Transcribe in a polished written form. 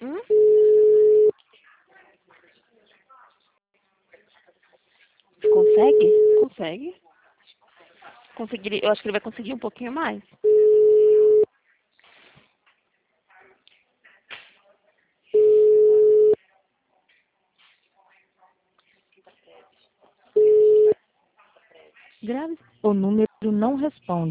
Hum? Consegue? Consegue. Conseguiria, eu acho que ele vai conseguir um pouquinho mais. Grave. O número não responde.